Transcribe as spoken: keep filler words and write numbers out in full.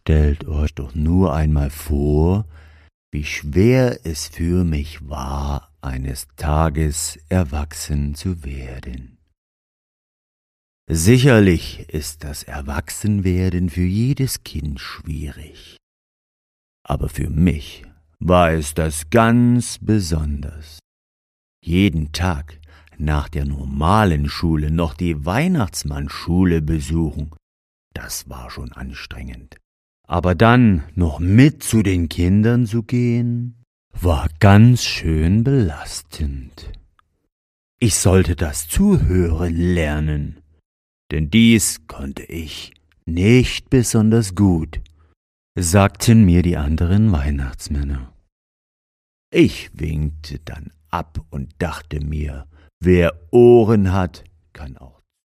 Stellt euch doch nur einmal vor, wie schwer es für mich war, eines Tages erwachsen zu werden. Sicherlich ist das Erwachsenwerden für jedes Kind schwierig, aber für mich war es das ganz besonders. Jeden Tag nach der normalen Schule noch die Weihnachtsmannschule besuchen, das war schon anstrengend. Aber dann noch mit zu den Kindern zu gehen, war ganz schön belastend. Ich sollte das Zuhören lernen, denn dies konnte ich nicht besonders gut, sagten mir die anderen Weihnachtsmänner. Ich winkte dann ab und dachte mir, wer Ohren hat, kann auch